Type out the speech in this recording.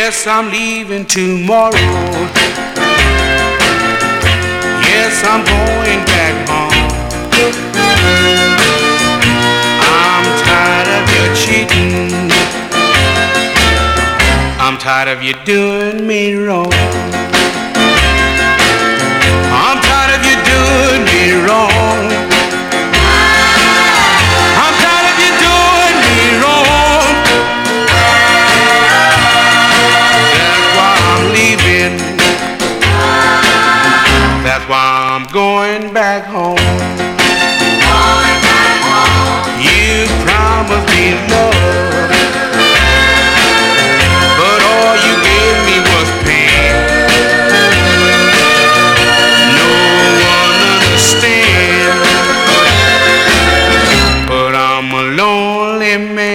Yes, I'm leaving tomorrow. Yes, I'm going back home. I'm tired of you cheating. I'm tired of you doing me wrong. I'm tired of you doing me wrong. I'm tired of you doing me wrong. That's why I'm leaving. That's why I'm going back home. You promised me love, but all you gave me was pain. No one understands, but I'm a lonely man.